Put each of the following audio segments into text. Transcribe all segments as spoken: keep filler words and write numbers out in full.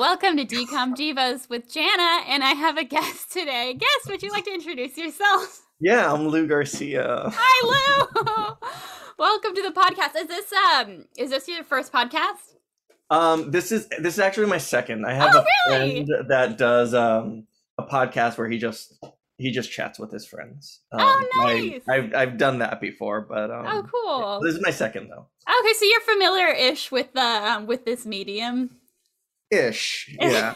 welcome to Decom Divas with Jana, and I have a guest today. Guest, would you like to introduce yourself? Yeah, I'm Lou Garcia. Hi, Lou. Welcome to the podcast. Is this um is this your first podcast? Um, this is this is actually my second. I have Oh, a really? friend that does um a podcast where he just he just chats with his friends. Um, Oh, nice. I, I've I've done that before, but um, Oh, cool. this is my second though. Okay, so you're familiar-ish with the um, with this medium. Ish, yeah.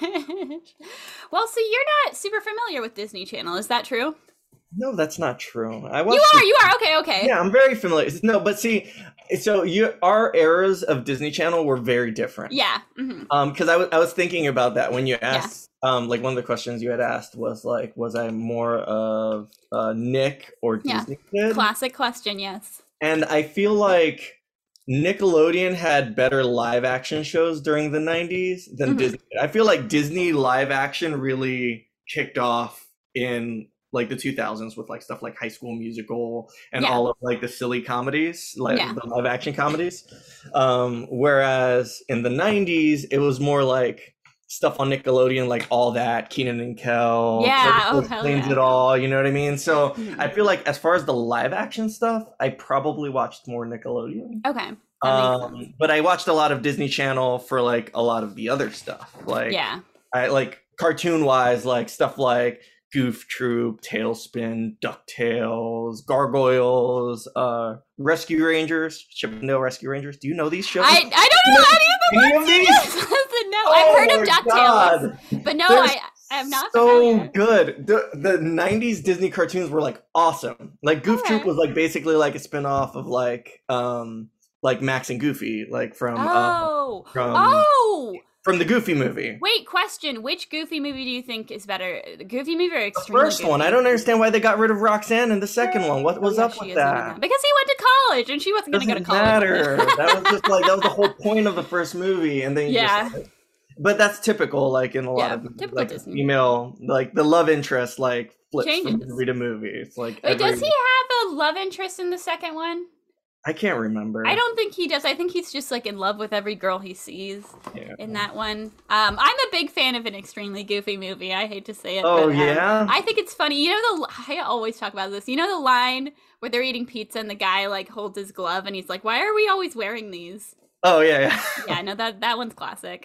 Well, so you're not super familiar with Disney Channel, is that true? No, that's not true. I You watched are, the- you are. Okay, okay. Yeah, I'm very familiar. No, but see, so you our eras of Disney Channel were very different. Yeah. mhm. Um, because I was I was thinking about that when you asked. Um, like one of the questions you had asked was like, was I more of uh, Nick or Yeah. Disney kid? Classic question, yes. And I feel like Nickelodeon had better live action shows during the nineties than Mhm. Disney. I feel like Disney live action really kicked off in like the two thousands with like stuff like High School Musical and Yeah. all of like the silly comedies, like Yeah. the live action comedies. Um, whereas in the nineties, it was more like stuff on Nickelodeon, like All That, Keenan and Kel, Yeah, Turtles oh, hell Cleans yeah. It All, you know what I mean? So Mhm. I feel like as far as the live action stuff, I probably watched more Nickelodeon. Okay. That makes Um, sense. but I watched a lot of Disney Channel for like a lot of the other stuff. Like Yeah. I like cartoon wise, like stuff like Goof Troop, Tailspin, DuckTales, Gargoyles, uh, Rescue Rangers, Chippendale Rescue Rangers. Do you know these shows? I, I don't know any of the Any ones of you these? just listed. No, I've heard Oh of my DuckTales, God. but no, They're I, I am not so familiar. good. The the nineties Disney cartoons were like awesome. Like Goof Troop Okay. was like basically like a spin-off of like um like Max and Goofy, like from uh, Oh. from Oh. from the Goofy movie. Wait, question. Which Goofy movie do you think is better? The Goofy movie or The Extremely first one. Goofy? I don't understand why they got rid of Roxanne in the second one. What was Oh, yeah, up she with isn't in that? Because he went to college and she wasn't going to go to Doesn't college. matter. That was just like that was the whole point of the first movie, and then you Yeah. just. But that's typical, like in a lot Yeah, of typical like Disney. female, like the love interest, like flips from Changes. movie to movie. It's like Wait, does every- he have a love interest in the second one? I can't remember. I don't think he does. I think he's just like in love with every girl he sees Yeah. in that one. Um, I'm a big fan of an Extremely Goofy movie. I hate to say it. Oh but, um, yeah. I think it's funny. You know the I always talk about this. You know the line where they're eating pizza and the guy like holds his glove and he's like, "Why are we always wearing these?" Oh yeah. Yeah. Yeah, no, that that one's classic.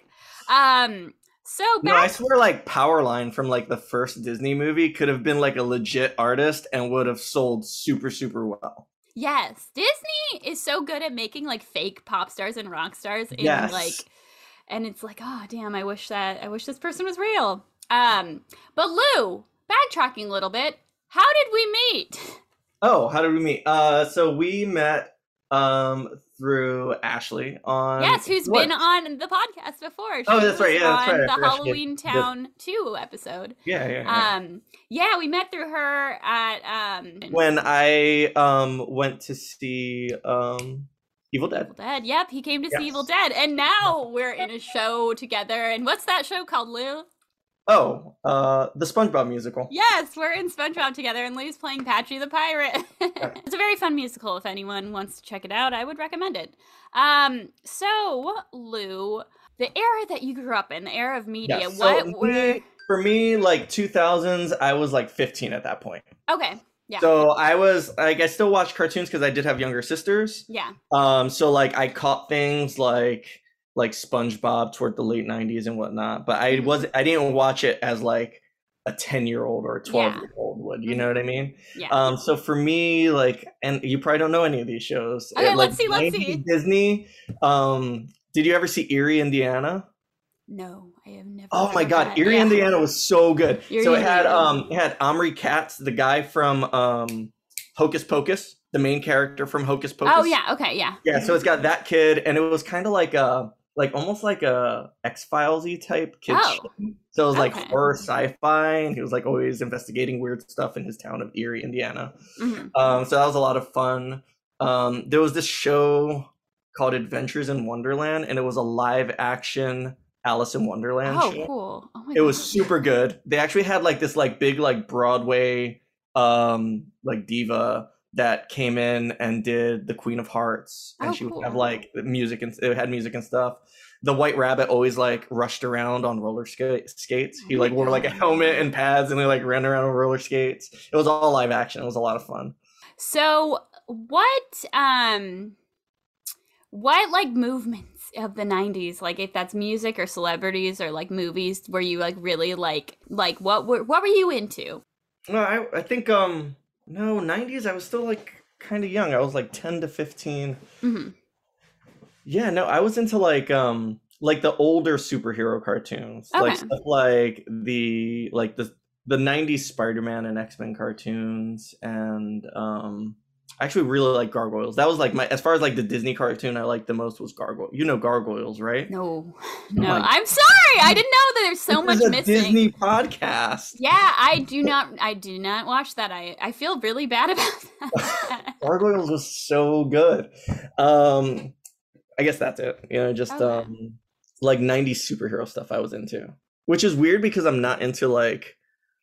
Um, so No, I back. swear, like Powerline from like the first Disney movie could have been like a legit artist and would have sold super super well. Yes, Disney is so good at making like fake pop stars and rock stars in Yes. like, and it's like, oh damn, I wish that I wish this person was real. Um, but Lou, backtracking a little bit, how did we meet? Oh, how did we meet? Uh, so we met um through Ashley on. Yes, who's what? been on the podcast before? She Oh, that's right, was yeah, that's on right, I the forgot she did. Halloween Town two episode. Yeah, yeah, yeah. Um, yeah, we met through her at um When I um went to see um Evil Dead. Evil Dead. Yep, he came to see Yes. Evil Dead, and now we're in a show together. And what's that show called, Lou? Oh, uh, the SpongeBob musical. Yes, we're in SpongeBob together, and Lou's playing Patchy the Pirate. It's a very fun musical. If anyone wants to check it out, I would recommend it. Um, so Lou, the era that you grew up in, the era of media, Yeah, so what me- were? For me, like two thousands, I was like fifteen at that point. Okay, yeah, So I was like, I still watched cartoons because I did have younger sisters. yeah, Um, so like I caught things like like SpongeBob toward the late nineties and whatnot, but I Mhm. was I didn't watch it as like a ten year old or a twelve Yeah. year old would. You know what I mean? yeah. Um, so for me, like, and you probably don't know any of these shows. Okay, It, let's like, see, let's nineties see. Disney. Um, did you ever see Erie, Indiana? No, I have never. Oh heard my of God, that. Erie, Yeah. Indiana was so good. Erie, so it had Indiana. um, it had Omri Katz, the guy from um, Hocus Pocus, the main character from Hocus Pocus. Oh yeah, okay, yeah. Yeah, so it's got that kid, and it was kind of like a, like almost like a X-Files-y type kid Oh, show. So it was like okay. horror sci-fi, and he was like always investigating weird stuff in his town of Erie, Indiana. Mhm. Um, so that was a lot of fun. Um, there was this show called Adventures in Wonderland, and it was a live-action Alice in Wonderland Oh, show. cool. Oh my It was God. super good. They actually had like this like big like Broadway um like diva that came in and did the Queen of Hearts, and Oh, she would cool. have like music and it had music and stuff. The White Rabbit always like rushed around on roller skate, skates. Oh He my like wore like a God. helmet and pads, and he like ran around on roller skates. It was all live action. It was a lot of fun. So what um what like movements of the nineties, like if that's music or celebrities or like movies, were you like really like like what were what were you into? No, I I think um no nineties. I was still like kind of young. I was like ten to fifteen. Hmm. Yeah, no, I was into like um like the older superhero cartoons, Okay. like stuff like the like the the nineties Spider-Man and X-Men cartoons, and um I actually really like Gargoyles. That was like my as far as like the Disney cartoon I liked the most was Gargoyle. You know Gargoyles, right? No, Oh no, my I'm sorry. I didn't know that there's so This much is a missing. Disney podcast. Yeah, I do not. I do not watch that. I I feel really bad about that. Gargoyles was so good. Um, I guess that's it. You know, just Okay. um, like nineties superhero stuff I was into, which is weird because I'm not into like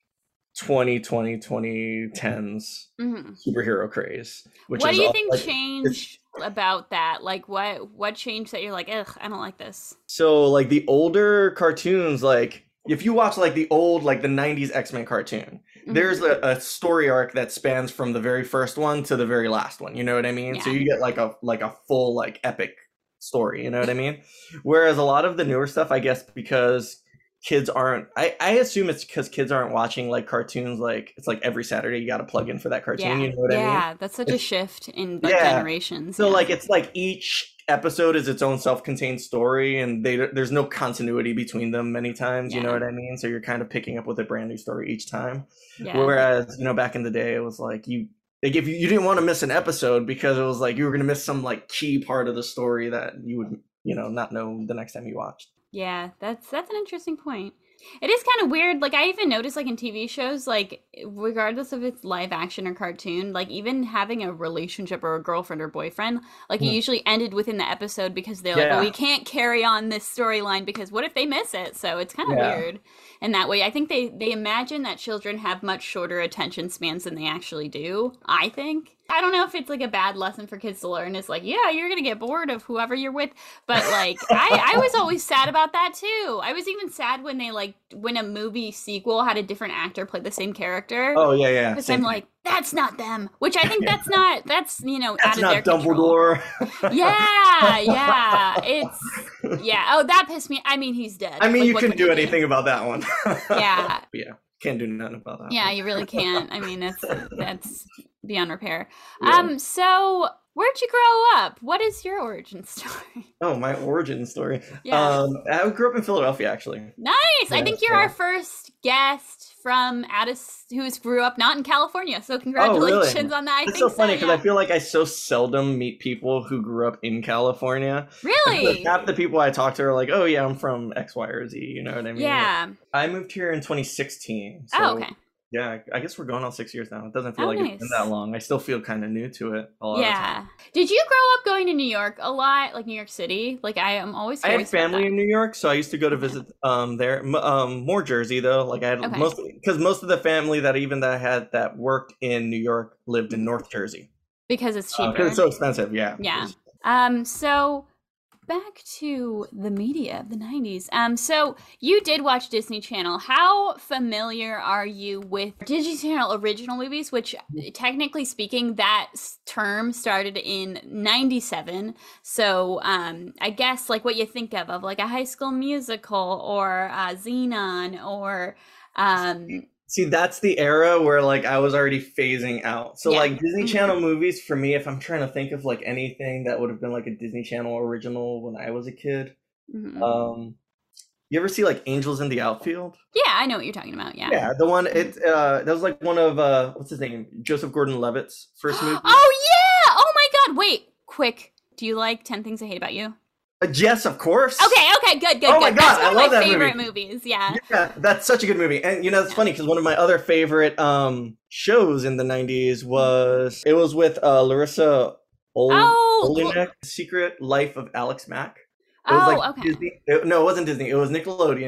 twenty twenty, twenty tens Mhm. superhero craze. Which What is do you all, think like, changed about that? Like, what what changed that you're like, ugh, I don't like this. so like the older cartoons, like if you watch like the old like the nineties X-Men cartoon, Mhm. there's a, a story arc that spans from the very first one to the very last one. You know what I mean? So Yeah. you get like a like a full like epic story. You know what I mean? Whereas a lot of the newer stuff, I guess, because kids aren't. I I assume it's because kids aren't watching like cartoons. Like it's like every Saturday you got to plug in for that cartoon. Yeah, You know what I mean? yeah, that's such a It's- shift in like, Yeah. generations. So yeah. like it's like each episode is its own self-contained story, and they there's no continuity between them many times. You know Yeah. what I mean? So you're kind of picking up with a brand new story each time. yeah. Whereas you know back in the day, it was like you like if you, you didn't want to miss an episode because it was like you were gonna miss some like key part of the story that you would you know not know the next time you watched. Yeah, that's that's an interesting point. It is kind of weird. Like I even noticed, like in T V shows, like regardless if it's live action or cartoon, like even having a relationship or a girlfriend or boyfriend, like it Hmm. usually ended within the episode because they're like, Yeah. "Oh, we can't carry on this storyline because what if they miss it?" So it's kind of Yeah. weird. And that way, I think they they imagine that children have much shorter attention spans than they actually do. I think. I don't know if it's like a bad lesson for kids to learn. It's like, yeah, you're gonna get bored of whoever you're with. But like, I, I was always sad about that too. I was even sad when they like when a movie sequel had a different actor play the same character. Oh yeah, yeah. Because same I'm thing. like, that's not them. Which I think that's not. That's you know That's out of not their control. Dumbledore. Yeah, yeah. It's yeah. Oh, that pissed me. I mean, he's dead. I mean, Like, you what couldn't can do you anything about that one. Yeah. yeah, can't do nothing about that. Yeah, one. you really can't. I mean, that's that's beyond repair. Yeah. Um, so where'd you grow up? What is your origin story? Oh, my origin story. Yeah. Um, I grew up in Philadelphia, actually. Nice. I yeah, think you're so- our first guest from Addis who's grew up not in California. So Oh, congratulations really? on that. I It's think so funny because yeah. I feel like I so seldom meet people who grew up in California. I feel like Really? half the people I talk to are like, "Oh yeah, I'm from X, Y, or Z." You know what I mean? Yeah. I moved here in twenty sixteen. So, Oh, okay. Yeah, I guess we're going on six years now. It doesn't feel Oh, like it's been nice. that long. I still feel kind of new to it a lot of the time. Yeah. Did you grow up going to New York a lot, like New York City? Like I am always I had curious about family that. in New York, so I used to go to visit um there. M- Um, more Jersey though. Like I had Okay. most because most of the family that even that I had that worked in New York lived in North Jersey. because it's Uh, cheaper. 'cause it's so expensive. Yeah. Yeah. Um, so back to the media of the nineties. Um, so you did watch Disney Channel. How familiar are you with Disney Channel original movies, which technically speaking, that s- term started in ninety-seven. So, um, I guess like what you think of, of like a High School Musical or uh, Xenon or, um, See, that's the era where like I was already phasing out. So Yeah. like Disney Mhm. Channel movies for me, if I'm trying to think of like anything that would have been like a Disney Channel original when I was a kid. mhm. Um, you ever see like Angels in the Outfield? yeah, I know what you're talking about. Yeah. Yeah, the one it uh that was like one of uh what's his name? Joseph Gordon-Levitt's first movie. Oh yeah! Oh my god! Wait, quick. Do you like Ten Things I Hate About You? Uh, yes, of course. Okay, okay, good, good, Oh my good. God, That's one I of love my that favorite movie. movies. Yeah. Yeah, that's such a good movie. And you know, it's Yeah. funny because one of my other favorite um shows in the nineties was it was with uh Larissa Ol- Oh, cool. Olenek, Secret Life of Alex Mack. It was Oh, like okay. Disney. it- no, it wasn't Disney. It was Nickelodeon.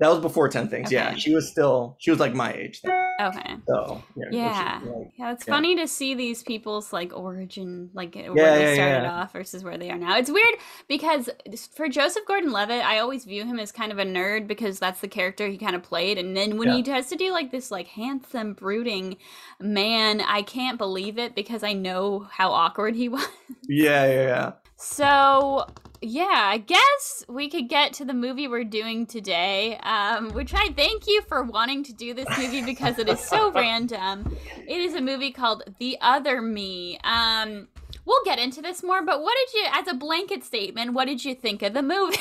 That was before ten Things. Okay. Yeah, she was still she was like my age then. Okay. So yeah, Yeah, which is, like, yeah. It's yeah. funny to see these people's like origin, like where Yeah, they yeah, started yeah. off versus where they are now. It's weird because for Joseph Gordon-Levitt, I always view him as kind of a nerd because that's the character he kind of played. And then when Yeah. he has to do like this like handsome, brooding man, I can't believe it because I know how awkward he was. Yeah, yeah, yeah. So yeah, I guess we could get to the movie we're doing today, um, which I thank you for wanting to do this movie because it is so random. It is a movie called The Other Me. Um, we'll get into this more, but what did you, as a blanket statement, what did you think of the movie?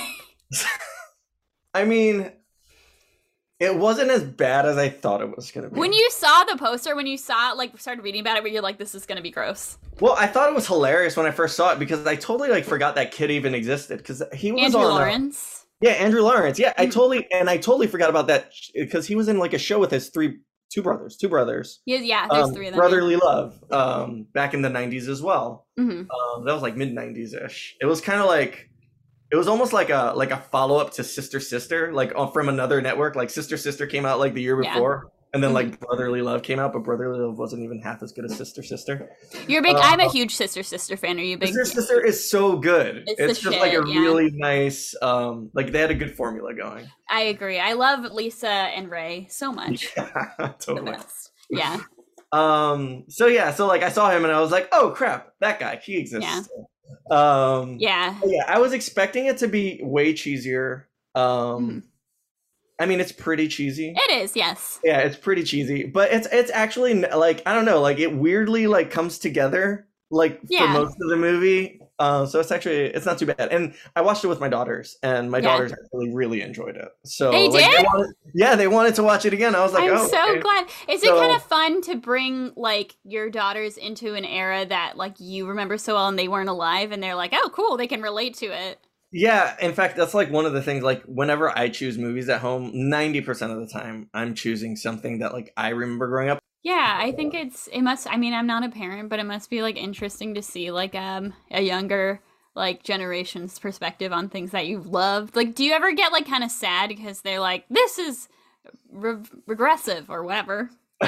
I mean, it wasn't as bad as I thought it was going to be. When you saw the poster, when you saw it, like, started reading about it, were you like, this is going to be gross? Well, I thought it was hilarious when I first saw it because I totally like forgot that kid even existed because he was Andrew on, uh, Lawrence. yeah, Andrew Lawrence. Yeah, I Mhm. totally and I totally forgot about that because he was in like a show with his three two brothers, two brothers. Yeah, yeah, there's um, three of them. Brotherly Love, um, back in the nineties as well. Mm-hmm. Um, that was like mid nineties ish. It was kind of like it was almost like a like a follow up to Sister Sister, like uh, from another network. Like Sister Sister came out like the year Yeah. before, and then Mhm. like Brotherly Love came out, but Brotherly Love wasn't even half as good as Sister Sister. You're big. Uh, I'm a huge Sister Sister fan. Are you big? Sister Sister is so good. It's It's, the just like a shit, yeah. really nice, um, like they had a good formula going. I agree. I love Lisa and Ray so much. Yeah, The totally. best. Yeah. Um. So yeah. So like I saw him and I was like, oh crap, that guy, he exists. Um. Yeah. but yeah. I was expecting it to be way cheesier. Um. Mhm. I mean, it's pretty cheesy. It is, yes. Yeah, it's pretty cheesy, but it's it's actually like I don't know, like it weirdly like comes together like Yeah. for most of the movie. Uh, so it's actually it's not too bad. And I watched it with my daughters, and my Yeah. daughters actually really enjoyed it. So They like, did? wanted, yeah, they wanted to watch it again. I was like, I'm oh, so okay. glad. Is it So- kind of fun to bring like your daughters into an era that like you remember so well and they weren't alive and they're like, oh cool, they can relate to it. Yeah, in fact, that's like one of the things. Like whenever I choose movies at home, ninety percent of the time, I'm choosing something that like I remember growing up. Yeah, I think it's it must I mean, I'm not a parent, but it must be like interesting to see like um a younger like generation's perspective on things that you've loved. Like do you ever get like kind of sad because they're like this is re- regressive or whatever?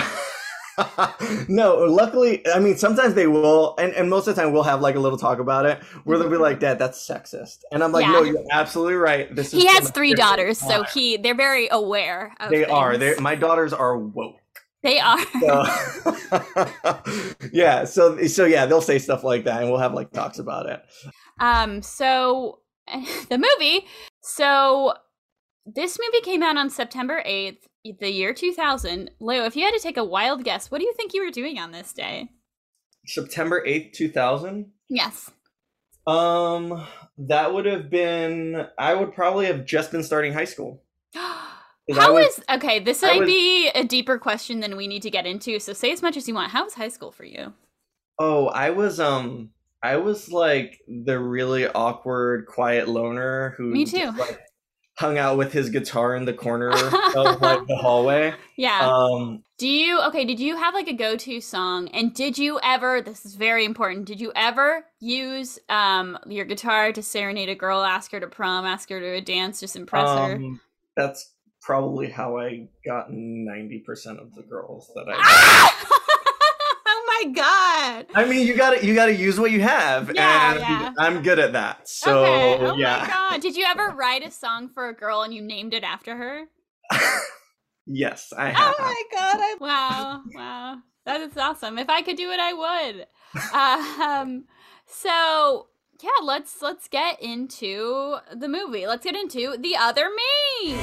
No, luckily, I mean, sometimes they will, and, and most of the time we'll have like a little talk about it where they'll be like, Dad, that's sexist. And I'm like, Yeah. no, you're absolutely right. This is He has from a three different daughters, so time." he they're very aware of They are. things. They my daughters are woke. They are. So, yeah, so so yeah, they'll say stuff like that, and we'll have like talks about it. Um, so the movie, so this movie came out on September eighth, the year two thousand. Leo, if you had to take a wild guess, what do you think you were doing on this day? September eighth, two thousand. Yes. Um, that would have been. I would probably have just been starting high school. 'Cause I How was- is okay, this I might was- be a deeper question than we need to get into, so say as much as you want. How was high school for you? Oh, I was um I was like the really awkward, quiet loner who Me too. just, like, hung out with his guitar in the corner of like the hallway. Yeah. Um Do you okay, did you have like a go-to song? And did you ever, this is very important, did you ever use um your guitar to serenade a girl, ask her to prom, ask her to a dance, just impress her? um that's probably how I got ninety percent of the girls that I Ah! Oh my god. I mean, you got to you got to use what you have, Yeah, and yeah. I'm good at that. So, okay. Oh yeah. my god. Did you ever write a song for a girl and you named it after her? Yes, I have. Oh my god. I- wow. Wow. That is awesome. If I could do it, I would. Uh, um so yeah, let's let's get into the movie. Let's get into The Other Me.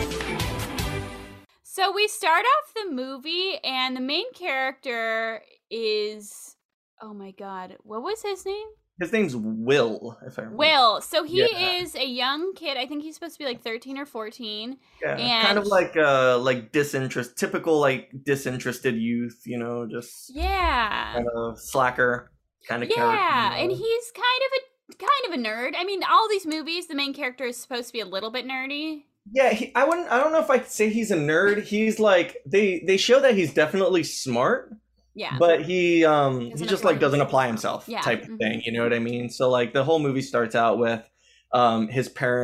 So we start off the movie and the main character is oh my god, what was his name? His name's Will, if I remember. Will. So he Yeah. is a young kid. I think he's supposed to be like thirteen or fourteen. Yeah, and- kind of like uh like disinterest, typical like disinterested youth, you know, just Yeah. kind of slacker kind of Yeah, character. and he's kind of a kind of a nerd. I mean, all these movies, the main character is supposed to be a little bit nerdy. Yeah, he, I wouldn't. I don't know if I could say he's a nerd. He's like they they show that he's definitely smart, Yeah. but he um he Doesn't just apply like doesn't himself. apply himself Yeah, type of mhm. thing. You know what I mean? So like the whole movie starts out with um his parents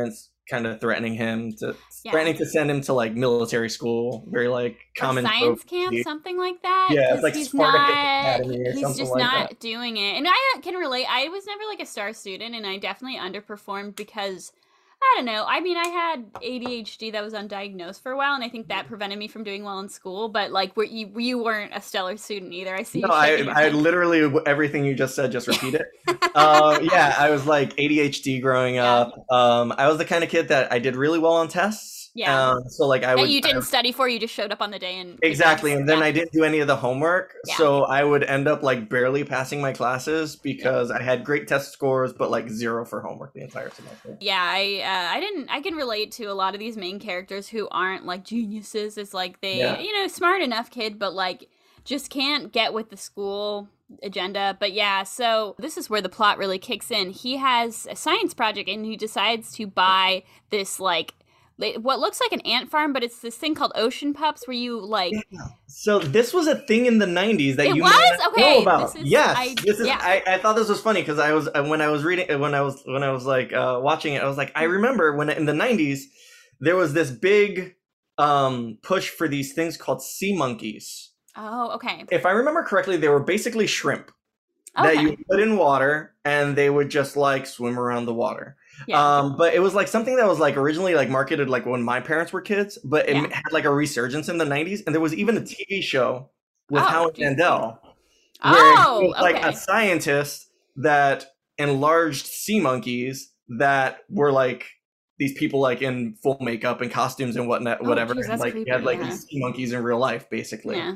kind of threatening him to Yeah. threatening to send him to like military school, very like Or common science trope. camp, something like that. Yeah, it's 'cause like he's Spartacus not. Academy or He's something just like not that. doing it, and I can relate. I was never like a star student, and I definitely underperformed because I don't know. I mean, I had A D H D that was undiagnosed for a while, and I think that prevented me from doing well in school. But like, were you you weren't a stellar student either. I see. No, you I, shaking your I head. literally everything you just said. Just repeat it. uh, yeah, I was like A D H D growing Yeah. up. Um, I was the kind of kid that I did really well on tests. Yeah. Um, so like I That would. you didn't I- study for. You just showed up on the day and Exactly, and then yeah. I didn't do any of the homework, Yeah. so I would end up like barely passing my classes because I had great test scores, but like zero for homework the entire semester. Yeah, I uh, I didn't I can relate to a lot of these main characters who aren't like geniuses. It's like they Yeah. you know smart enough kid, but like just can't get with the school agenda. But yeah, so this is where the plot really kicks in. He has a science project and he decides to buy this like li- what looks like an ant farm, but it's this thing called Ocean Pups where you like So this was a thing in the nineties that It you was? might not Okay, know about. this is- yes, I- this is. yeah. I, I thought this was funny because I was uh, when I was reading when I was when I was like uh, watching it, I was like, I remember when in the nineties there was this big um, push for these things called sea monkeys. oh okay If I remember correctly, they were basically shrimp that okay you put in water and they would just like swim around the water. yeah Um, but it was like something that was like originally like marketed like when my parents were kids, but it Yeah. had like a resurgence in the nineties, and there was even a T V show with Oh, Howard geez. Mandel where oh he was like okay a scientist that enlarged sea monkeys that were like these people like in full makeup and costumes and whatnot, Oh, whatever. geez, and, that's like creepy, he had like yeah. these sea monkeys in real life, basically. yeah.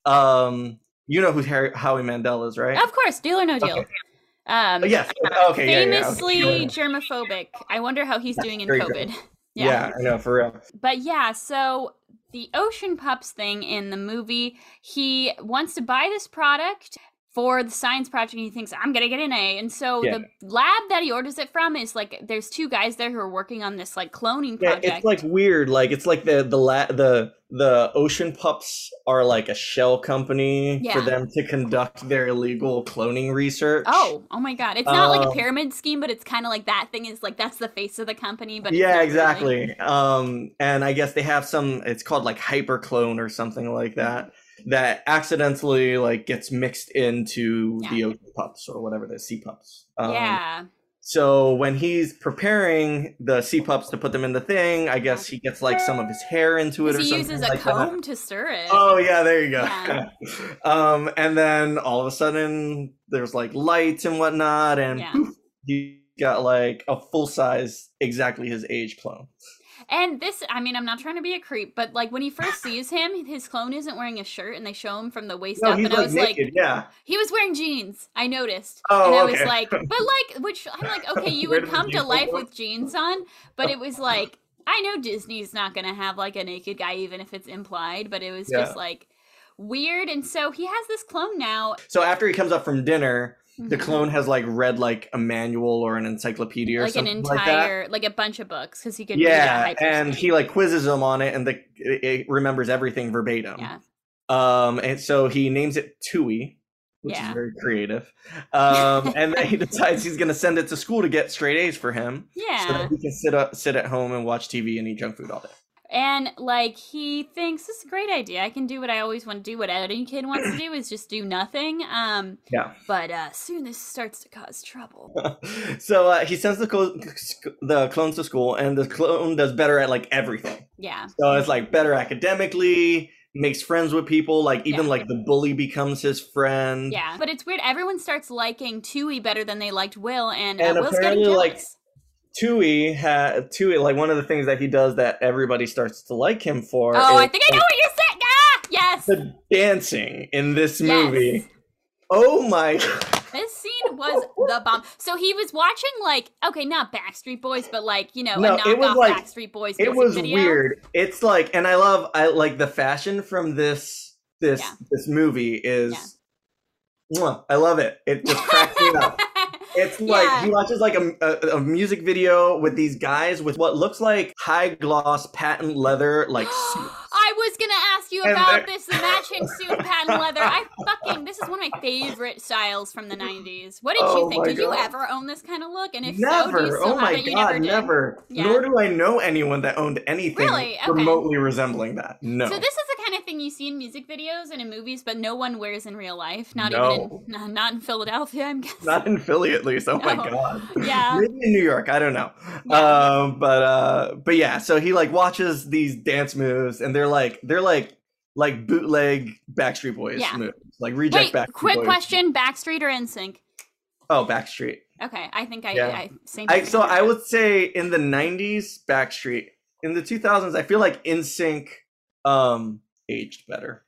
Um, you know who Harry, Howie Mandel is, right? Of course, Deal or No Deal. Okay. Um, Oh, yes. Okay. Yeah, yeah, famously okay. germophobic. I wonder how he's doing in very COVID. Yeah. Yeah. yeah, I know, for real. But yeah, so the Ocean Pups thing in the movie, he wants to buy this product for the science project and he thinks I'm gonna get an A. And so Yeah. the lab that he orders it from is like there's two guys there who are working on this like cloning Yeah, project. it's like weird. Like it's like the the la- the the Ocean Pups are like a shell company Yeah. for them to conduct their illegal cloning research. Oh, oh my god. It's not like a Um, pyramid scheme, but it's kind of like that thing is like that's the face of the company, but it's yeah, not exactly. really. Um, and I guess they have some. It's called like hyperclone or something like that. That accidentally like gets mixed into Yeah. the Ocean Pups or whatever the sea pups. Um, Yeah. So when he's preparing the sea pups to put them in the thing, I guess he gets like some of his hair into it or Because he something uses a like that. comb to stir it. Oh yeah, there you go. Yeah. um, and then all of a sudden there's like lights and whatnot, and Yeah. poof, he got like a full size, exactly his age clone. And this, I mean, I'm not trying to be a creep, but like when he first sees him, his clone isn't wearing a shirt, and they show him from the waist No, up, he's and I like was naked. like, yeah. he was wearing jeans. I noticed, Oh, and I was okay. like, but like, which I'm like, okay, you Where would did the come to jeans life come from? with jeans on, but it was like, I know Disney's not gonna have like a naked guy, even if it's implied, but it was Yeah. just like weird. And so he has this clone now. So after he comes up from dinner, the Mhm. clone has like read like a manual or an encyclopedia or like an something like that. entire, like, a bunch of books, because he could read Yeah, at and hyperspeed. he like quizzes him on it, and the it, it remembers everything verbatim. Yeah. Um, and so he names it Tui, which Yeah. is very creative. Um, and then he decides he's gonna send it to school to get straight A's for him, so Yeah. that he can sit up, sit at home and watch T V and eat junk food all day. And like he thinks this is a great idea. I can do what I always want to do. What any kid wants to do is just do nothing. Um, Yeah. but uh, soon this starts to cause trouble. So uh, he sends the clo- the clones to school, and the clone does better at like everything. Yeah. So it's like better academically, makes friends with people. Like even Yeah. like the bully becomes his friend. Yeah. But it's weird. Everyone starts liking Tui better than they liked Will, and, And uh, Will's getting apparently, jealous. like, Tui had Tui like one of the things that he does that everybody starts to like him for. oh, is, I think I know what you're saying. Ah, yes. the dancing in this Yes. movie. Oh my! This scene was the bomb. So he was watching like okay, not Backstreet Boys, but like you know No, a it was knockoff like- Backstreet Boys. It music was video. weird. It's like, and I love, I like the fashion from this this Yeah. this movie is. Mwah, I love it. It just cracks me up. It's like Yeah. he watches like a, a, a music video with these guys with what looks like high gloss patent leather like suits. I was gonna ask you And about they're- this. The matching matching suit and patent leather. I fucking, this is one of my favorite styles from the nineties. What did Oh you think? my Did you God. ever own this kind of look? And if Never. so, do you still Oh have my it? You god, never did. never. Yeah. Nor do I know anyone that owned anything Really? Okay. remotely resembling that. No. So this is the kind of thing you see in music videos and in movies, but no one wears in real life. Not No. even in, no, not in Philadelphia, I'm guessing. Not in Philly, at least. Oh my No. god. Yeah. Maybe in New York. I don't know. Yeah. Um, but uh, but yeah. So he like watches these dance moves, and they're like they're like like bootleg Backstreet Boys Yeah. moves, like reject Wait, Backstreet quick Boys. question: Backstreet or N Sync? Oh, Backstreet. Okay, I think I, Yeah. I same. I so I would say in the nineties, Backstreet. In the two thousands, I feel like N Sync um aged better.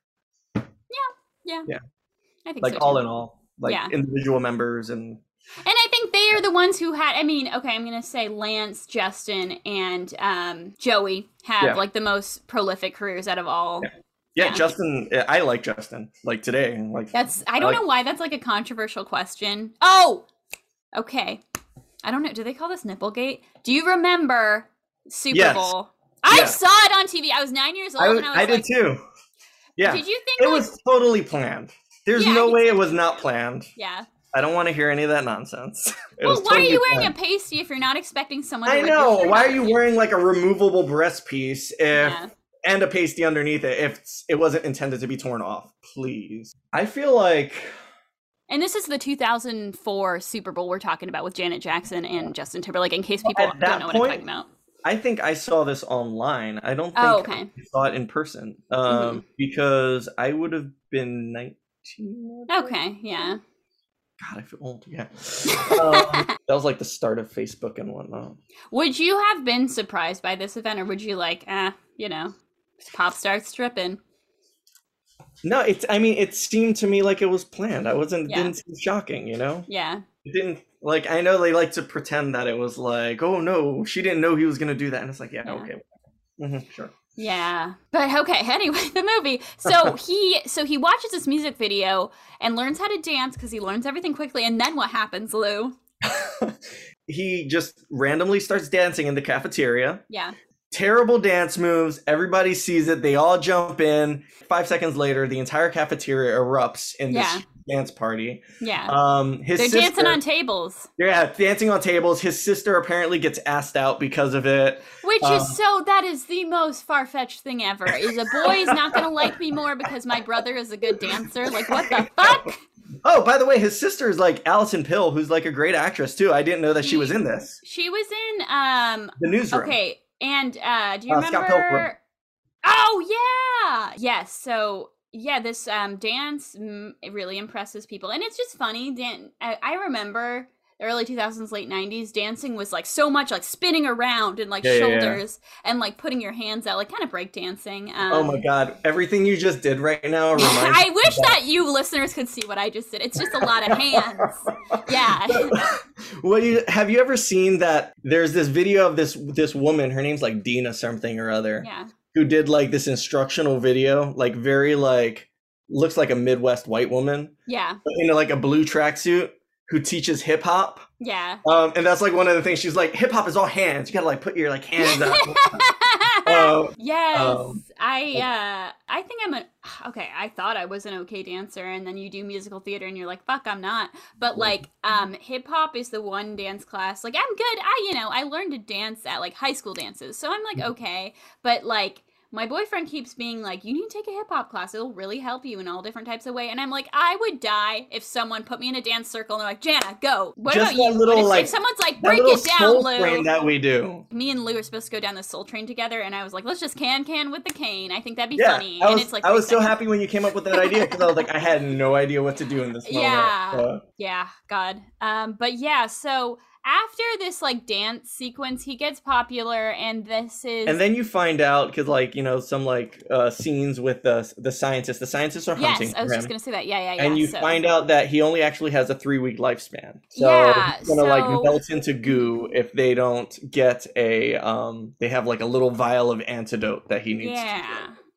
Yeah. Yeah. I think Like so all too. in all, like Yeah. individual members and And I think they are the ones who had, I mean, okay, I'm going to say Lance, Justin, and um, Joey have Yeah. like the most prolific careers out of all. Yeah. yeah, Yeah. Justin. I like Justin. Like today, like That's, I don't like- know why that's like a controversial question. Oh, okay. I don't know. Do they call this Nipplegate? Do you remember Super Yes. Bowl? I Yeah. saw it on T V. I was nine years old I, and was- I was I like, did too. Yeah, did you think it like, was totally planned. There's Yeah, no I way think it so. was not planned. yeah. I don't want to hear any of that nonsense. It Well, was why are totally you wearing planned. a pasty if you're not expecting someone to I rip your know. shirt Why off? are you wearing like a removable breast piece if Yeah. and a pasty underneath it if it wasn't intended to be torn off? Please. I feel like And this is the two thousand four Super Bowl we're talking about with Janet Jackson and Justin Timberlake, in case people at that don't know what point- I'm talking about. I think I saw this online. I don't think Oh, okay. I saw it in person um, because I would have been nineteen. Okay, yeah. God, I feel old. Yeah. um, that was like the start of Facebook and whatnot. Would you have been surprised by this event, or would you like, eh, you know, pop starts stripping? No, it's. I mean, it seemed to me like it was planned. I wasn't. It Yeah. didn't seem shocking. You know. Yeah. It didn't like. I know they like to pretend that it was like, oh no, she didn't know he was gonna do that, and it's like, yeah, Yeah. okay, hmm sure. Yeah. But okay, anyway, the movie. So he so he watches this music video and learns how to dance because he learns everything quickly, and then what happens, Lou? He just randomly starts dancing in the cafeteria. Yeah. Terrible dance moves. Everybody sees it. They all jump in. Five seconds later, the entire cafeteria erupts in this Yeah. dance party. Yeah. Um, his They're sister, dancing on tables. yeah, dancing on tables. His sister apparently gets asked out because of it. Which Um, is so, that is the most far-fetched thing ever. Is a boy is not going to like me more because my brother is a good dancer? Like, what the fuck? Oh, by the way, his sister is like Allison Pill, who's like a great actress too. I didn't know that she She- was in this. She was in, um, The newsroom. okay, and, uh, do you Uh, Scott remember? Pilgrim. Oh, yeah! Yes, so, yeah, this, um, dance, mm, it really impresses people. And it's just funny. Dan- I, I remember the early two thousands, late nineties, dancing was, like, so much, like, spinning around and, like, Yeah, yeah, yeah. shoulders and, like, putting your hands out, like, kind of break dancing. Um, Oh my god, everything you just did right now reminds I me wish of that you listeners could see what I just did. It's just a lot of hands. Yeah. Well, you have you ever seen that there's this video of this this woman, her name's like Dina something or other, Yeah. who did like this instructional video, like very like looks like a Midwest white woman Yeah. in like a blue tracksuit who teaches hip hop. Yeah. Um, and that's like one of the things she's like, hip hop is all hands. You gotta like put your like hands up. Um, yes. um, I uh I think I'm a okay, I thought I was an okay dancer, and then you do musical theater and you're like, fuck, I'm not. But like um hip hop is the one dance class. Like I'm good. I you know, I learned to dance at like high school dances. So I'm like, okay. But like my boyfriend keeps being like, you need to take a hip hop class. It'll really help you in all different types of way. And I'm like, I would die if someone put me in a dance circle and they're like, Jana, go. What Just about that you? little, But if, like, if someone's like, that break little it down, soul Lou. train that we do. Me and Lou are supposed to go down the Soul Train together, and I was like, let's just can can with the cane. I think that'd be Yeah, funny. I was, and it's like I was three so seconds. happy when you came up with that idea because I was like, I had no idea what to do in this moment. Yeah. So, Yeah, God. Um, but yeah, so after this like dance sequence, he gets popular, and this is and then you find out because like you know some like uh, scenes with the the scientists. The scientists are hunting yes, I was for just him, gonna say that. Yeah, yeah, yeah. and you so. find out that he only actually has a three week lifespan. So Yeah, he's gonna like so- melt into goo if they don't get a um. They have like a little vial of antidote that he needs. Yeah, To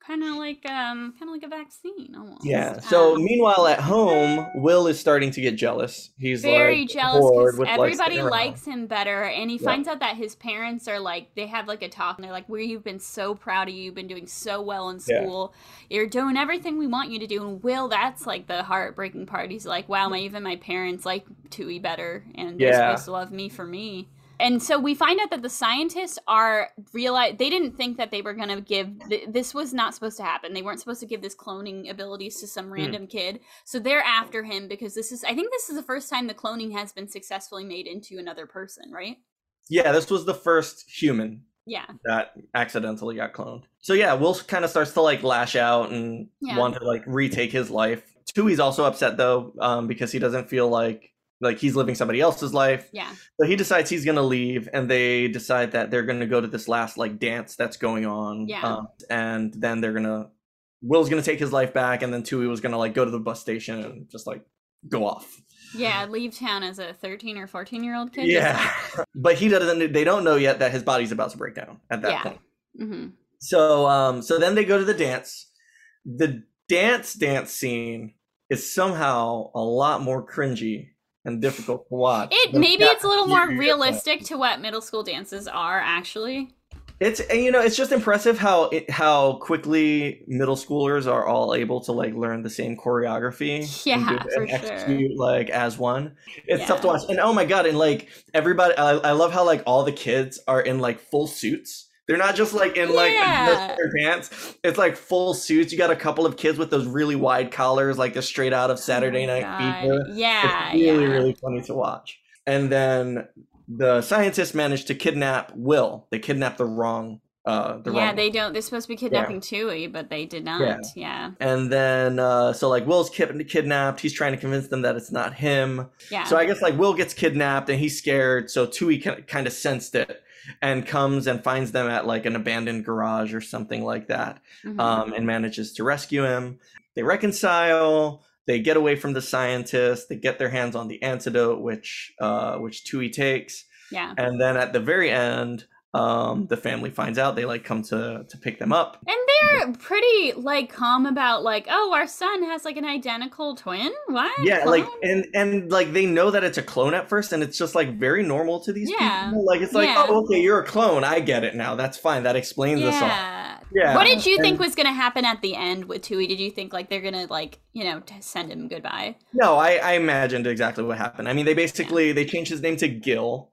Kind of like um, kind of like a vaccine almost. Yeah. So Um, meanwhile, at home, Will is starting to get jealous. He's like very jealous bored because with like everybody sitting around. likes him better, and he Yeah. finds out that his parents are like, they have like a talk, and they're like, "We've been so proud of you. You've been doing so well in Yeah. school. You're doing everything we want you to do." And Will, that's like the heartbreaking part. He's like, "Wow, my even my parents like Tui better, and they're Yeah. supposed to love me for me." And so we find out that the scientists are realize they didn't think that they were going to give th- this was not supposed to happen. They weren't supposed to give this cloning abilities to some random mm. kid. So they're after him because this is I think this is the first time the cloning has been successfully made into another person, right? Yeah, this was the first human. Yeah. That accidentally got cloned. So yeah, Will kind of starts to like lash out and yeah. want to like retake his life. Tui's also upset though, um, because he doesn't feel like like he's living somebody else's life. Yeah. So he decides he's going to leave, and they decide that they're going to go to this last like dance that's going on. Yeah. Um, and then they're going to, Will's going to take his life back, and then Tui was going to like go to the bus station and just like go off. Yeah, leave town as a thirteen or fourteen year old kid. Yeah. But he doesn't, they don't know yet that his body's about to break down at that yeah. point. Mm-hmm. So, um, so then they go to the dance. The dance dance scene is somehow a lot more cringy and difficult to watch. It maybe it's a little more realistic to what middle school dances are actually. It's and you know it's just impressive how it, how quickly middle schoolers are all able to like learn the same choreography. Yeah, and, for and execute sure. like as one. It's yeah. tough to watch. And oh my god, and like everybody, I, I love how like all the kids are in like full suits. They're not just like in like yeah. their pants. It's like full suits. You got a couple of kids with those really wide collars, like the straight out of Saturday oh Night Fever. Yeah, it's really, yeah. really funny to watch. And then the scientists managed to kidnap Will. They kidnapped the wrong. Uh, the yeah, wrong they don't. They're supposed to be kidnapping yeah. Tui, but they did not. Yeah. yeah. And then, uh, so like Will's kid- kidnapped. He's trying to convince them that it's not him. Yeah. So I guess like Will gets kidnapped and he's scared. So Tui kind of sensed it and comes and finds them at like an abandoned garage or something like that, mm-hmm. um, and manages to rescue him. They reconcile. They get away from the scientist. They get their hands on the antidote, which uh, which Tui takes. Yeah. And then at the very end, um, the family finds out. They like come to to pick them up. And they're pretty like calm about like, oh, our son has like an identical twin. What? Yeah, clone? like and and like they know that it's a clone at first, and it's just like very normal to these yeah. people. Like it's like, yeah. oh, okay, you're a clone. I get it now. That's fine. That explains yeah. this all. Yeah. What did you and, think was going to happen at the end with Tui? Did you think like they're going to like, you know, t- send him goodbye? No, I, I imagined exactly what happened. I mean, they basically yeah. they changed his name to Gil.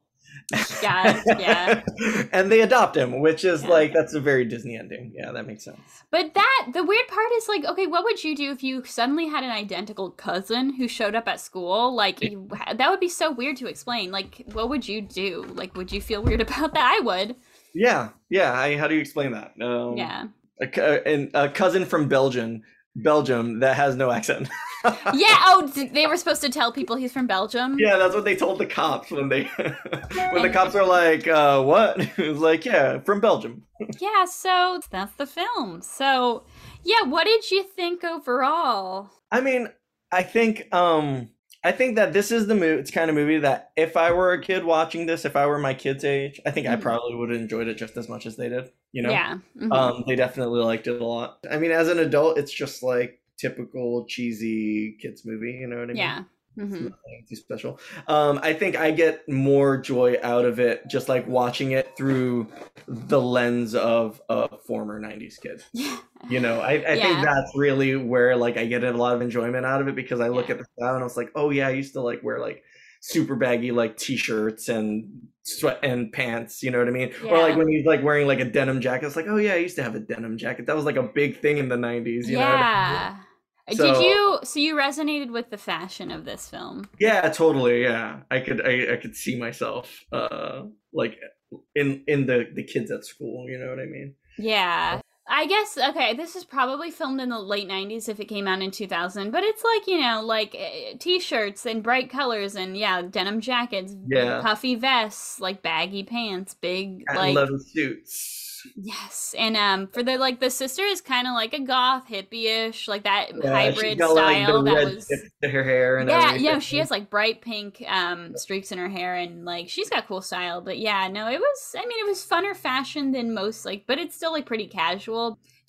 Yeah, yeah. And they adopt him, which is yeah. like, that's a very Disney ending. Yeah, that makes sense. But that, the weird part is like, okay, what would you do if you suddenly had an identical cousin who showed up at school? Like, you, that would be so weird to explain. Like, what would you do? Like, would you feel weird about that? I would. Yeah, yeah. I, how do you explain that? Um, yeah. A, and a cousin from Belgium, Belgium that has no accent. yeah. Oh, they were supposed to tell people he's from Belgium. Yeah, that's what they told the cops when they when the cops are like, uh, "What?" It was like, "Yeah, from Belgium." Yeah. So that's the film. So, yeah. What did you think overall? I mean, I think, um, I think that this is the movie. It's kind of movie that if I were a kid watching this, if I were my kid's age, I think mm-hmm. I probably would have enjoyed it just as much as they did. You know? Yeah. Mm-hmm. Um, they definitely liked it a lot. I mean, as an adult, it's just like typical cheesy kids movie, you know what I mean? Yeah. Mm-hmm. It's nothing too special. Um, I think I get more joy out of it just like watching it through the lens of a former nineties kid. Yeah. You know, I, I yeah. think that's really where like I get a lot of enjoyment out of it because I look yeah. at the style and I was like, oh yeah, I used to like wear like super baggy like t-shirts and sweat and pants, you know what I mean? Yeah. Or like when he's like wearing like a denim jacket, it's like, oh yeah, I used to have a denim jacket. That was like a big thing in the nineties, you yeah. know? Yeah. So, Did you so you resonated with the fashion of this film? Yeah, totally. Yeah, I could I, I could see myself uh like in in the the kids at school. You know what I mean? Yeah, I guess. Okay, this is probably filmed in the late nineties if it came out in two thousand. But it's like you know like uh, t-shirts and bright colors and yeah denim jackets, yeah, puffy vests, like baggy pants, big and like leather suits. Yes, and um, for the like the sister is kind of like a goth hippie-ish, like that Yeah, hybrid she's got, like, style. the that red was tip to her hair and yeah, everything. yeah. She has like bright pink um streaks in her hair, and like she's got cool style. But yeah, no, it was. I mean, it was funner fashion than most like, but it's still like pretty casual.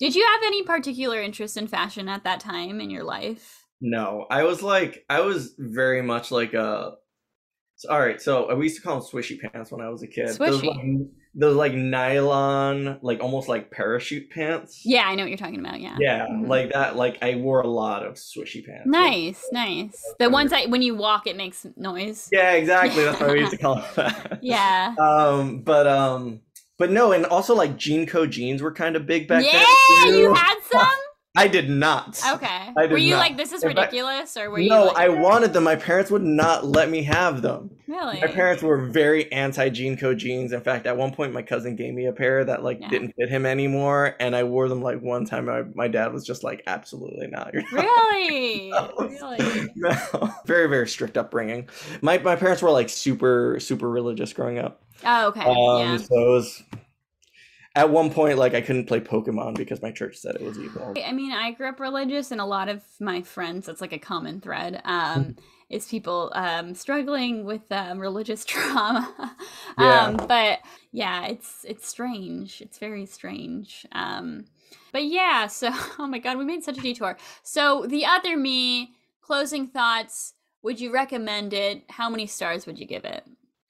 Did you have any particular interest in fashion at that time in your life? No, I was like, I was very much like a. So, all right, so we used to call them swishy pants when I was a kid. Those Swishy. like, those like nylon, like almost like parachute pants. Yeah, I know what you're talking about. Yeah. Yeah, Mhm. like that. Like I wore a lot of swishy pants. Nice, nice. The ones that when you walk, it makes noise. Yeah, exactly. That's why we used to call it that. Yeah. Um, but um, but no, and also like Jean Co jeans were kind of big back Yeah, then. you had some? I did not. Okay. I did Were you not. like, this is In fact- ridiculous? Or were you No, like, I wanted them. My parents would not let me have them. really? My parents were very anti Jean Co jeans. In fact, at one point, my cousin gave me a pair that like Yeah. didn't fit him anymore, and I wore them like one time. My, my dad was just like, "Absolutely not." You're not Really? those. Really? No, very very strict upbringing. My my parents were like super super religious growing up. Oh, okay. Um, yeah. so it was at one point like I couldn't play Pokemon because my church said it was evil. I mean, I grew up religious, and a lot of my friends, that's like a common thread, um, is people um, struggling with um, religious trauma. Yeah. um, but yeah, it's it's strange. It's very strange. Um, but yeah, so, oh my God, we made such a detour. So The Other Me, closing thoughts, would you recommend it? How many stars would you give it?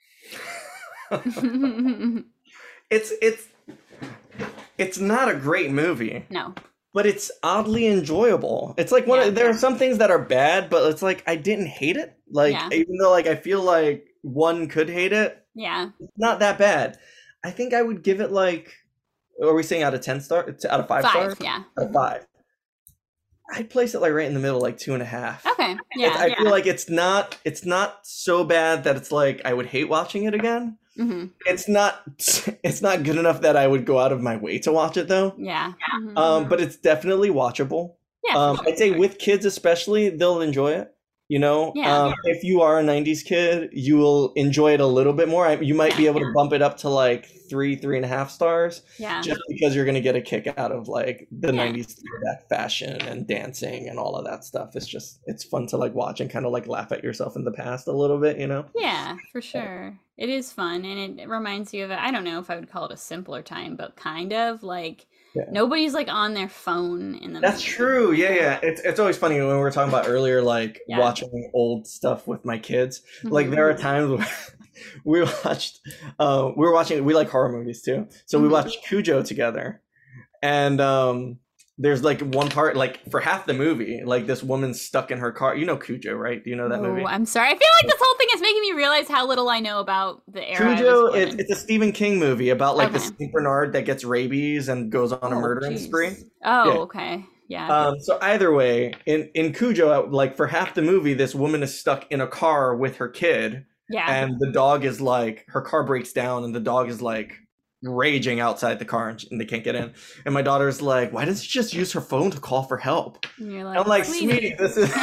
It's it's it's not a great movie, No. but it's oddly enjoyable. It's like one Yeah. of, there are some things that are bad, but it's like I didn't hate it. Like Yeah. even though like I feel like one could hate it, Yeah. it's not that bad. I think I would give it like, are we saying out of ten star? Out of five, Five, stars? yeah. Out of five. I'd place it like right in the middle, like two and a half. Okay. It's- Yeah. I yeah. feel like it's not it's not so bad that it's like I would hate watching it again. hmm It's not it's not good enough that I would go out of my way to watch it though. Yeah. Mhm. Um, but it's definitely watchable. yeah. for Um, sure. I'd say with kids especially, they'll enjoy it. You know, Yeah. um, if you are a nineties kid, you will enjoy it a little bit more. I, you might be able to bump it up to like three, three and a half stars, yeah. just because you're gonna get a kick out of like the Yeah. nineties throwback fashion and dancing and all of that stuff. It's just it's fun to like watch and kind of like laugh at yourself in the past a little bit. You know. Yeah, for sure. It is fun, and it reminds you of, I don't know if I would call it a simpler time, but kind of like Yeah. nobody's like on their phone in the That's movie. true. Yeah, yeah. It's it's always funny when we were talking about earlier, like Yeah. watching old stuff with my kids. Like Mhm. there are times where we watched, uh, we were watching. We like horror movies too, so we Mhm. watched Cujo together, and um, there's like one part, like for half the movie, like this woman's stuck in her car. You know Cujo, right? Do you know that movie? Oh, I'm sorry. I feel like this whole thing is making me realize how little I know about the era. I Cujo, was born it's, in. it's a Stephen King movie about like this Okay. Saint Bernard that gets rabies and goes on a Oh, murdering geez. spree. Oh, Yeah. okay. Yeah. Um, so either way, in in Cujo, like for half the movie, this woman is stuck in a car with her kid, yeah. and the dog is like, her car breaks down, and the dog is like raging outside the car, and, sh- and they can't get in. And my daughter's like, "Why doesn't she just use her phone to call for help?" And you're like, I'm like, "Sweetie." "Sweetie, this is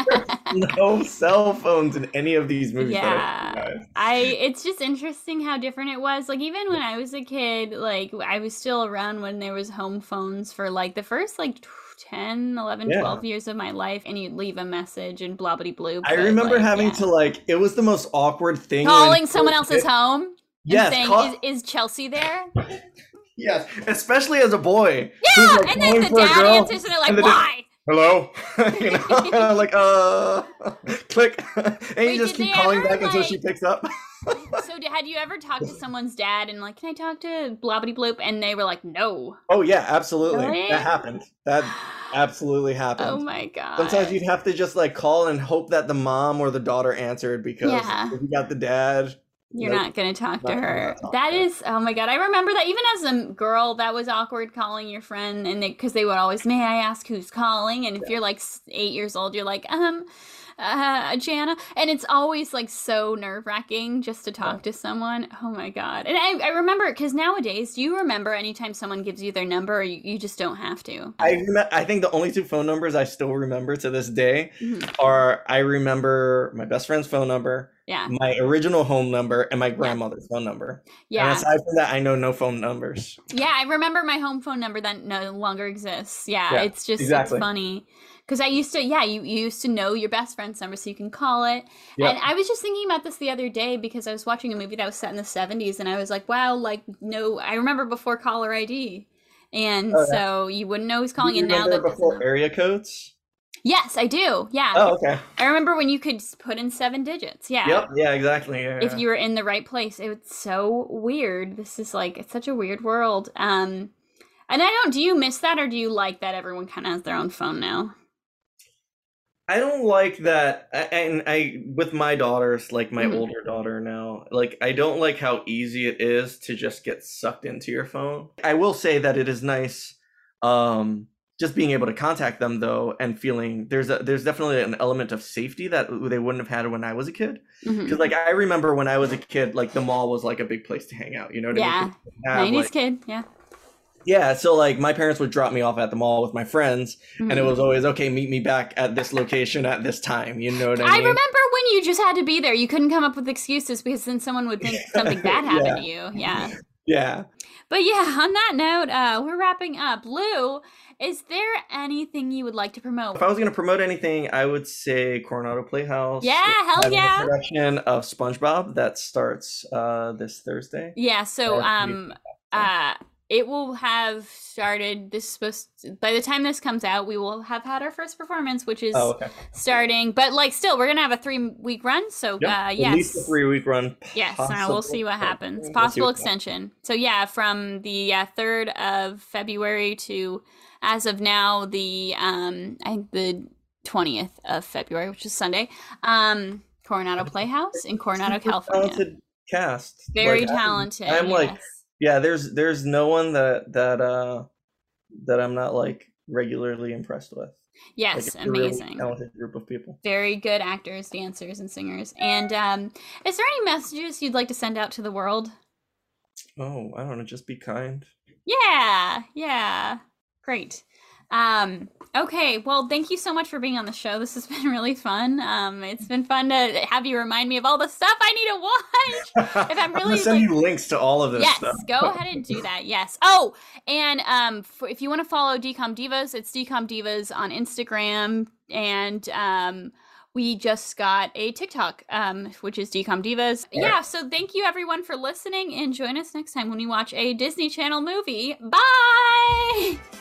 no cell phones in any of these movies." that Yeah. I've seen, guys. I it's just interesting how different it was. Like even when I was a kid, like I was still around when there was home phones for like the first like ten, eleven, Yeah. twelve years of my life, and you'd leave a message and blah blah blue. I remember having to like, it was the most awkward thing. when- calling someone else's home and Yes, saying, call- is, is Chelsea there? yes, especially as a boy. Yeah, who's, like, and then calling the for a dad girl, answers and they're like, and the da- why? Hello, you know, and I'm like, uh, click, and Wait, you just did keep they calling ever, back until like- she picks up. So d- had you ever talked to someone's dad and like, can I talk to blobbity bloop? And they were like, no. Oh yeah, absolutely, Really? that happened. That absolutely happened. Oh my god. Sometimes you'd have to just like call and hope that the mom or the daughter answered, because Yeah. if you got the dad, You're Nope. not going to talk to Not gonna her. talk That to her. is, oh my God. I remember that even as a girl, that was awkward calling your friend. And because they, would always, may I ask who's calling? And if you're like s- eight years old, you're like, um, uh, Jana. And it's always like so nerve wracking just to talk to someone. Oh my God. And I, I remember, because nowadays, do you remember anytime someone gives you their number or you, you just don't have to? I rem- I think the only two phone numbers I still remember to this day Mhm. are, I remember my best friend's phone number, Yeah. my original home number, and my grandmother's phone number. And Yeah. aside from that, I know no phone numbers. Yeah, I remember my home phone number that no longer exists. Yeah, Yeah, it's just exactly. it's funny because I used to. Yeah, you, you used to know your best friend's number so you can call it. Yep. And I was just thinking about this the other day because I was watching a movie that was set in the seventies, and I was like, wow, like no. I remember before caller I D. And Okay. so you wouldn't know who's Do calling you in now. remember That doesn't before know. area codes? Yes, I do. Yeah. Oh, okay. I remember when you could s- put in seven digits. Yeah. Yep. Yeah. Exactly. Yeah. If you were in the right place. It was so weird. This is like, it's such a weird world. Um, and I don't, do you miss that or do you like that everyone kind of has their own phone now? I don't like that, a- and I with my daughters, like my Mhm. older daughter now, like I don't like how easy it is to just get sucked into your phone. I will say that it is nice, um, just being able to contact them though, and feeling there's a there's definitely an element of safety that they wouldn't have had when I was a kid. Mhm. Because like I remember when I was a kid, like the mall was like a big place to hang out. You know what I mean? Yeah. 'Cause you have, nineties like, kid. Yeah. yeah, so like my parents would drop me off at the mall with my friends, and it Mhm. was always okay. Meet me back at this location at this time. You know what I I mean? remember when you just had to be there. You couldn't come up with excuses because then someone would think something bad happened to you. Yeah. Yeah. But yeah, on that note, uh, we're wrapping up. Lou, is there anything you would like to promote? If I was going to promote anything, I would say Coronado Playhouse. Yeah, is hell having yeah. A production of SpongeBob that starts uh, this Thursday. Yeah, so That's um uh it will have started this is supposed to, by the time this comes out, we will have had our first performance, which is Oh, okay. starting, but like still we're gonna have a three week run, so Yep. uh At yes. least a three week run. Yes, uh, we'll see what happens. We'll see Possible what happens. extension. So yeah, from the uh, third of February to, as of now, the um I think the twentieth of February, which is Sunday. Um, Coronado Playhouse in Coronado, Super California. Talented cast. Very Like, I'm- talented. I'm, like, yes. yeah. There's there's no one that that uh that I'm not like regularly impressed with. Like, Yes, it's a really amazing. talented group of people. Very good actors, dancers, and singers. And um, is there any messages you'd like to send out to the world? Oh, I don't know. Just be kind. Yeah, yeah. Great. Um, okay, well, thank you so much for being on the show. This has been really fun. Um, it's been fun to have you remind me of all the stuff I need to watch. If I'm I'm really, gonna send like- you links to all of this Yes, stuff. go ahead and do that. Yes. Oh, and um, for, if you want to follow D COM Divas, it's D COM Divas on Instagram, and um, we just got a TikTok, um, which is D COM Divas. All Yeah. right. So thank you everyone for listening, and join us next time when we watch a Disney Channel movie. Bye.